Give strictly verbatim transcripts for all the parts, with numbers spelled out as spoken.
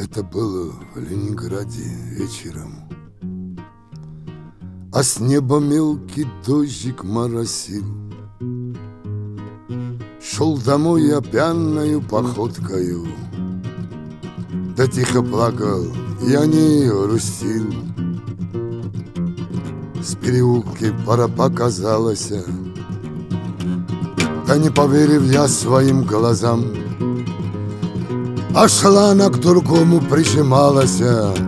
Это было в Ленинграде вечером, а с неба мелкий дождик моросил. Шел домой я пьяною походкою, да тихо плакал, я не грустил. С переулки пора показалась, да не поверив я своим глазам, а шла она к другому прижималась,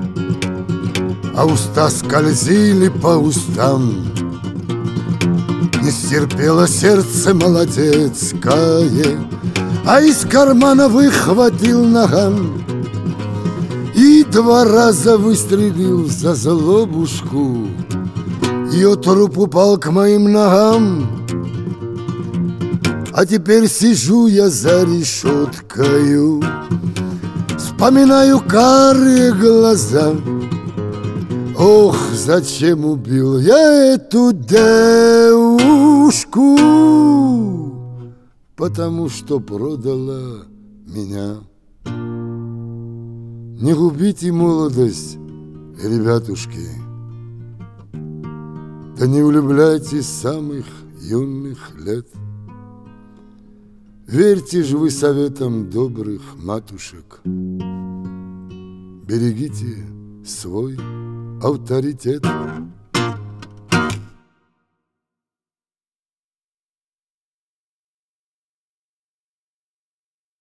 а уста скользили по устам. Не стерпело сердце молодецкое, а из кармана выхватил наган и два раза выстрелил за злобушку. Ее труп упал к моим ногам, а теперь сижу я за решеткою, вспоминаю карие глаза. Ох, зачем убил я эту девушку? Потому что продала меня. Не губите молодость, ребятушки, да не влюбляйтесь с самых юных лет. Верьте же вы советам добрых матушек, берегите свой авторитет.